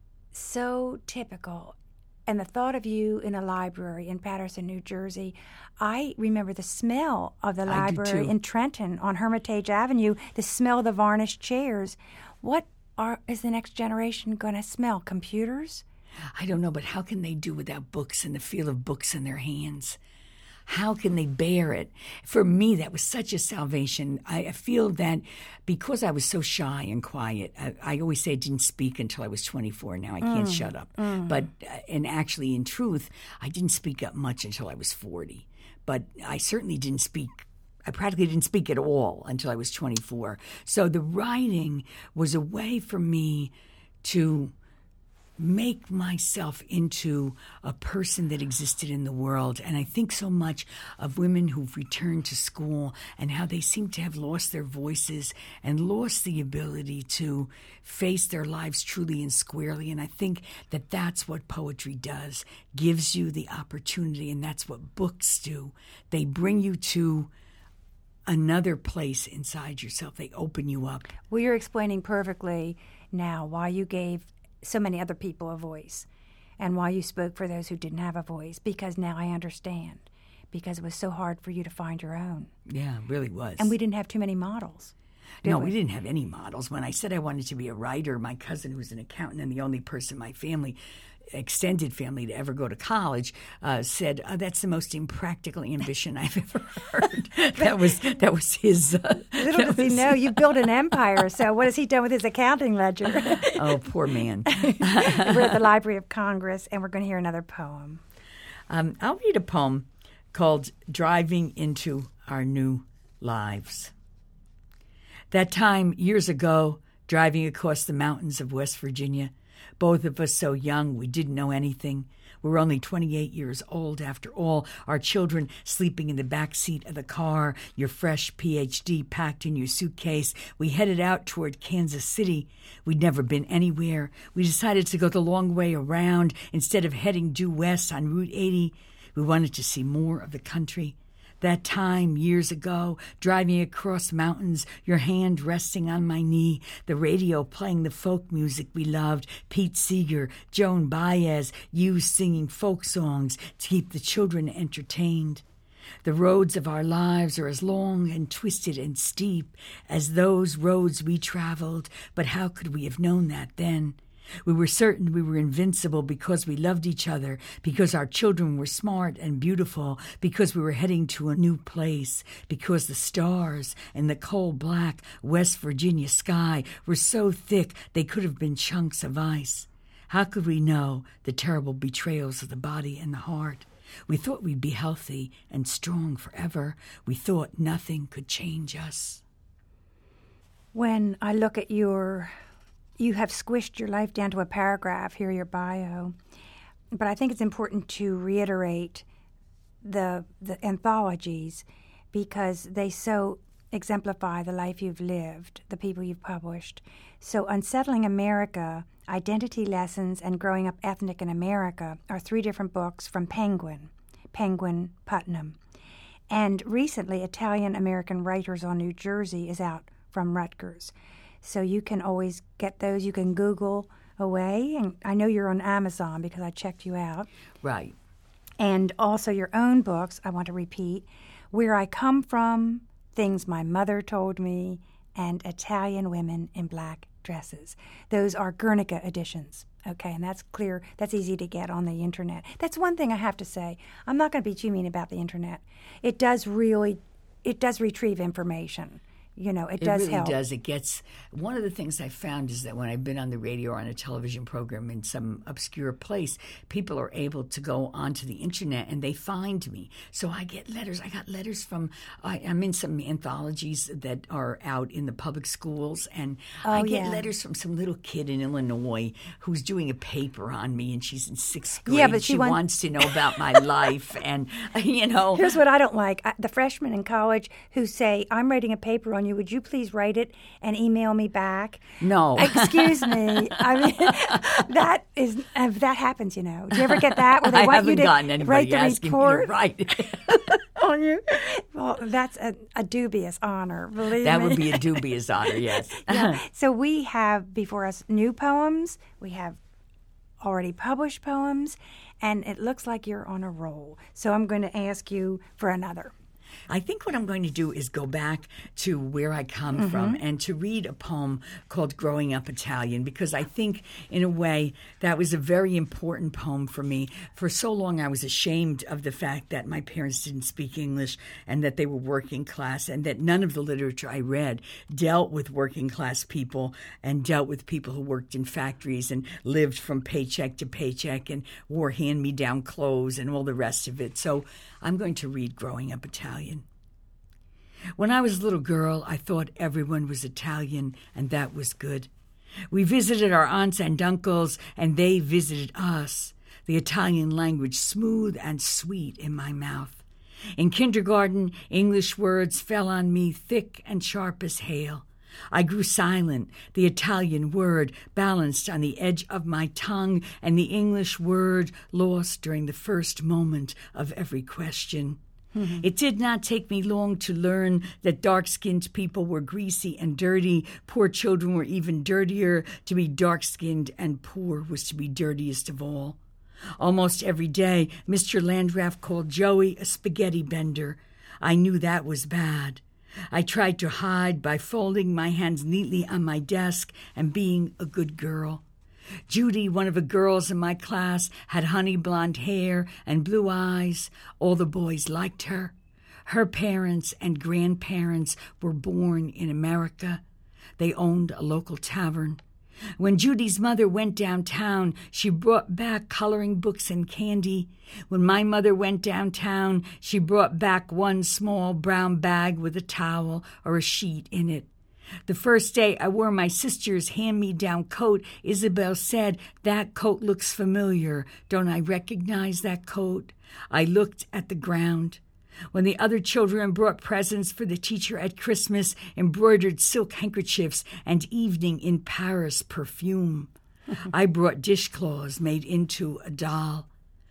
so typical. And the thought of you in a library in Paterson, New Jersey, I remember the smell of the library in Trenton on Hermitage Avenue, the smell of the varnished chairs. What are is the next generation going to smell? Computers? I don't know, but how can they do without books and the feel of books in their hands? How can they bear it? For me, that was such a salvation. I feel that because I was so shy and quiet, I, I always say I didn't speak until I was twenty-four. Now I can't mm, shut up. Mm. But, uh, and actually, in truth, I didn't speak up much until I was forty. But I certainly didn't speak I practically didn't speak at all until I was twenty-four. So the writing was a way for me to make myself into a person that existed in the world. And I think so much of women who've returned to school and how they seem to have lost their voices and lost the ability to face their lives truly and squarely. And I think that that's what poetry does, gives you the opportunity, and that's what books do. They bring you to another place inside yourself. They open you up. Well, you're explaining perfectly now why you gave so many other people a voice and why you spoke for those who didn't have a voice, because now I understand, because it was so hard for you to find your own. Yeah, it really was. And we didn't have too many models. No, we? we didn't have any models. When I said I wanted to be a writer, my cousin, who's an accountant and the only person in my family, extended family, to ever go to college, uh, said, oh, "That's the most impractical ambition I've ever heard." that was that was his. Uh, Little does he know you built an empire. So what has he done with his accounting ledger? Oh, poor man. We're at the Library of Congress, and we're going to hear another poem. Um, I'll read a poem called "Driving into Our New Lives." That time years ago, driving across the mountains of West Virginia. Both of us so young, we didn't know anything. We were only twenty-eight years old after all, our children sleeping in the back seat of the car, your fresh P H D packed in your suitcase. We headed out toward Kansas City. We'd never been anywhere. We decided to go the long way around instead of heading due west on Route eighty. We wanted to see more of the country. That time, years ago, driving across mountains, your hand resting on my knee, the radio playing the folk music we loved, Pete Seeger, Joan Baez, you singing folk songs to keep the children entertained. The roads of our lives are as long and twisted and steep as those roads we traveled, but how could we have known that then? We were certain we were invincible because we loved each other, because our children were smart and beautiful, because we were heading to a new place, because the stars in the coal-black West Virginia sky were so thick they could have been chunks of ice. How could we know the terrible betrayals of the body and the heart? We thought we'd be healthy and strong forever. We thought nothing could change us. When I look at your... You have squished your life down to a paragraph, here your bio. But I think it's important to reiterate the the anthologies because they so exemplify the life you've lived, the people you've published. So Unsettling America, Identity Lessons, and Growing Up Ethnic in America are three different books from Penguin, Penguin Putnam. And recently, Italian American Writers on New Jersey is out from Rutgers. So you can always get those. You can Google away. And I know you're on Amazon because I checked you out. Right. And also your own books, I want to repeat, Where I Come From, Things My Mother Told Me, and Italian Women in Black Dresses. Those are Guernica editions. Okay, and that's clear. That's easy to get on the internet. That's one thing I have to say. I'm not going to be too mean about the internet. It does really, it does retrieve information. You know, it, it does really help. It does. It gets, one of the things I found is that when I've been on the radio or on a television program in some obscure place, people are able to go onto the internet and they find me. So I get letters. I got letters from, I, I'm in some anthologies that are out in the public schools, and oh, I get yeah. letters from some little kid in Illinois who's doing a paper on me, and she's in sixth grade. Yeah, but she, she want- wants to know about my life, and, you know. Here's what I don't like. I, the freshmen in college who say, I'm writing a paper on you, would you please write it and email me back? No. Excuse me. I mean, that is, uh, that happens, you know. Do you ever get that? Where they I want haven't you to gotten anybody write the asking report me to write on you? Well, that's a, a dubious honor, believe That me. would be a dubious honor, yes. Yeah. So we have before us new poems. We have already published poems, and it looks like you're on a roll. So I'm going to ask you for another. I think what I'm going to do is go back to where I come mm-hmm. from and to read a poem called Growing Up Italian, because I think, in a way, that was a very important poem for me. For so long, I was ashamed of the fact that my parents didn't speak English and that they were working class, and that none of the literature I read dealt with working class people and dealt with people who worked in factories and lived from paycheck to paycheck and wore hand-me-down clothes and all the rest of it. So I'm going to read Growing Up Italian. When I was a little girl, I thought everyone was Italian, and that was good. We visited our aunts and uncles, and they visited us, the Italian language smooth and sweet in my mouth. In kindergarten, English words fell on me thick and sharp as hail. I grew silent, the Italian word balanced on the edge of my tongue, and the English word lost during the first moment of every question. Mm-hmm. It did not take me long to learn that dark-skinned people were greasy and dirty. Poor children were even dirtier. To be dark-skinned and poor was to be dirtiest of all. Almost every day, Mister Landraff called Joey a spaghetti bender. I knew that was bad. I tried to hide by folding my hands neatly on my desk and being a good girl. Judy, one of the girls in my class, had honey blonde hair and blue eyes. All the boys liked her. Her parents and grandparents were born in America. They owned a local tavern. When Judy's mother went downtown, she brought back coloring books and candy. When my mother went downtown, she brought back one small brown bag with a towel or a sheet in it. The first day I wore my sister's hand-me-down coat, Isabel said, "That coat looks familiar. Don't I recognize that coat?" I looked at the ground. When the other children brought presents for the teacher at Christmas, embroidered silk handkerchiefs and evening in Paris perfume, I brought dishcloths made into a doll.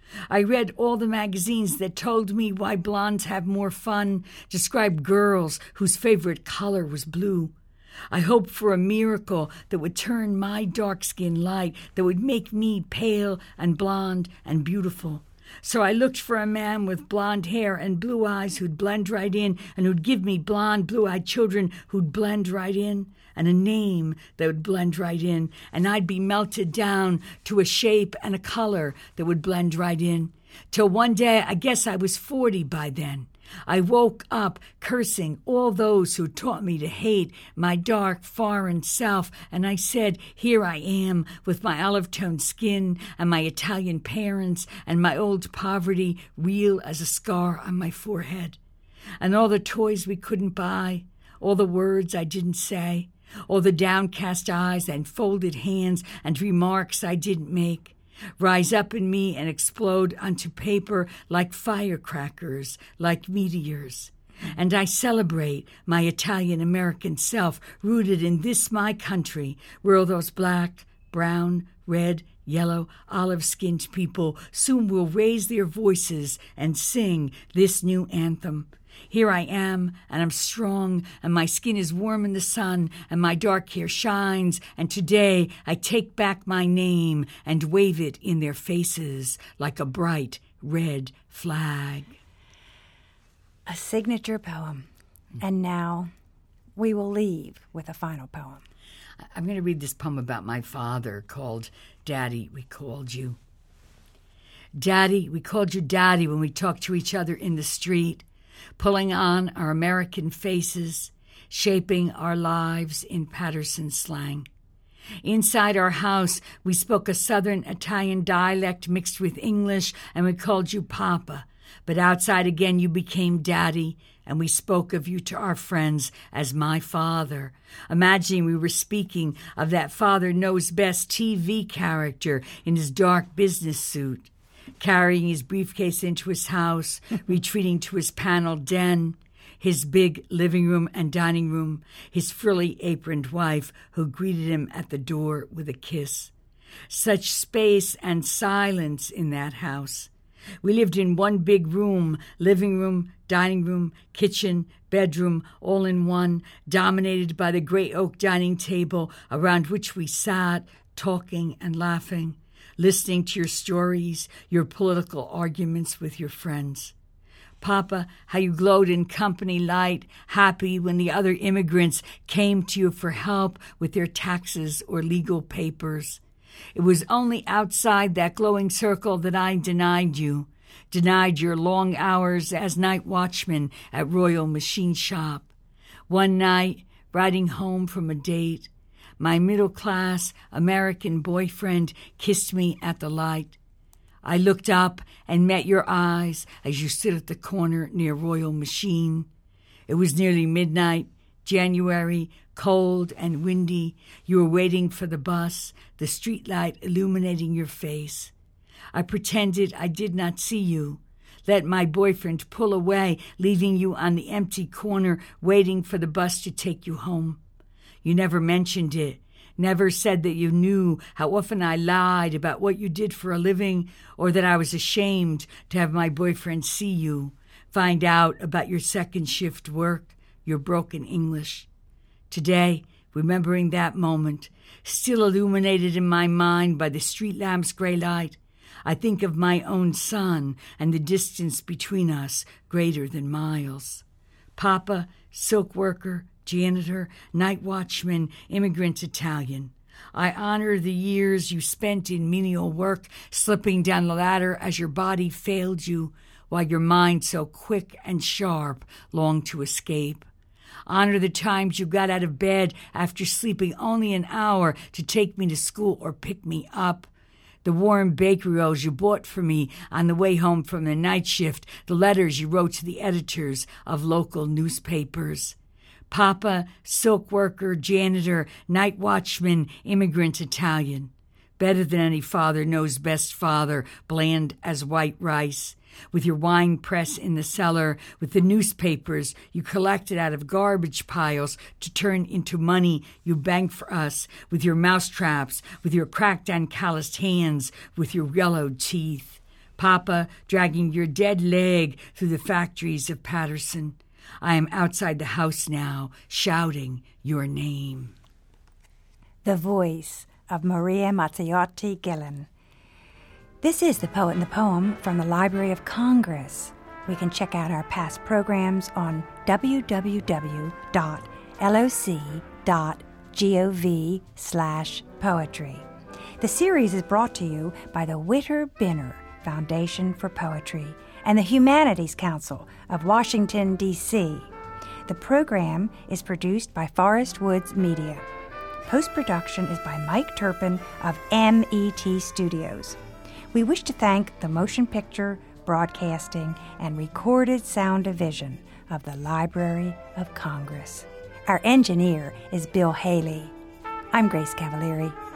I read all the magazines that told me why blondes have more fun, described girls whose favorite color was blue. I hoped for a miracle that would turn my dark skin light, that would make me pale and blonde and beautiful. So I looked for a man with blonde hair and blue eyes who'd blend right in, and who'd give me blonde, blue-eyed children who'd blend right in, and a name that would blend right in, and I'd be melted down to a shape and a color that would blend right in. Till one day, I guess I was forty by then. I woke up cursing all those who taught me to hate my dark foreign self, and I said, here I am with my olive-toned skin and my Italian parents and my old poverty real as a scar on my forehead. And all the toys we couldn't buy, all the words I didn't say, all the downcast eyes and folded hands and remarks I didn't make, rise up in me and explode onto paper like firecrackers, like meteors. And I celebrate my Italian-American self, rooted in this my country, where all those black, brown, red, yellow, olive-skinned people soon will raise their voices and sing this new anthem. Here I am, and I'm strong, and my skin is warm in the sun, and my dark hair shines, and today I take back my name and wave it in their faces like a bright red flag. A signature poem. And now we will leave with a final poem. I'm going to read this poem about my father called Daddy, We Called You. Daddy, we called you Daddy when we talked to each other in the street, pulling on our American faces, shaping our lives in Patterson slang. Inside our house, we spoke a Southern Italian dialect mixed with English, and we called you Papa. But outside again, you became Daddy, and we spoke of you to our friends as my father, imagining we were speaking of that Father Knows Best T V character in his dark business suit, carrying his briefcase into his house, retreating to his paneled den, his big living room and dining room, his frilly aproned wife who greeted him at the door with a kiss. Such space and silence in that house. We lived in one big room, living room, dining room, kitchen, bedroom, all in one, dominated by the gray oak dining table around which we sat, talking and laughing, listening to your stories, your political arguments with your friends. Papa, how you glowed in company light, happy when the other immigrants came to you for help with their taxes or legal papers. It was only outside that glowing circle that I denied you, denied your long hours as night watchman at Royal Machine Shop. One night, riding home from a date, my middle-class American boyfriend kissed me at the light. I looked up and met your eyes as you stood at the corner near Royal Machine. It was nearly midnight, January, cold and windy. You were waiting for the bus, the streetlight illuminating your face. I pretended I did not see you, let my boyfriend pull away, leaving you on the empty corner waiting for the bus to take you home. You never mentioned it. Never said that you knew how often I lied about what you did for a living, or that I was ashamed to have my boyfriend see you, find out about your second shift work, your broken English. Today, remembering that moment, still illuminated in my mind by the street lamp's gray light, I think of my own son and the distance between us greater than miles. Papa, silk worker, janitor, night watchman, immigrant Italian. I honor the years you spent in menial work, slipping down the ladder as your body failed you, while your mind so quick and sharp longed to escape. Honor the times you got out of bed after sleeping only an hour to take me to school or pick me up. The warm bakery rolls you bought for me on the way home from the night shift, the letters you wrote to the editors of local newspapers. Papa, silk worker, janitor, night watchman, immigrant Italian. Better than any Father Knows Best father, bland as white rice. With your wine press in the cellar, with the newspapers you collected out of garbage piles to turn into money you banked for us, with your mousetraps, with your cracked and calloused hands, with your yellowed teeth. Papa, dragging your dead leg through the factories of Patterson. I am outside the house now, shouting your name. The voice of Maria Mazziotti Gillen. This is The Poet and the Poem from the Library of Congress. We can check out our past programs on w w w dot l o c dot gov slash poetry. The series is brought to you by the Witter Binner Foundation for Poetry and the Humanities Council of Washington, D C The program is produced by Forest Woods Media. Post-production is by Mike Turpin of M E T Studios. We wish to thank the Motion Picture, Broadcasting, and Recorded Sound Division of the Library of Congress. Our engineer is Bill Haley. I'm Grace Cavalieri.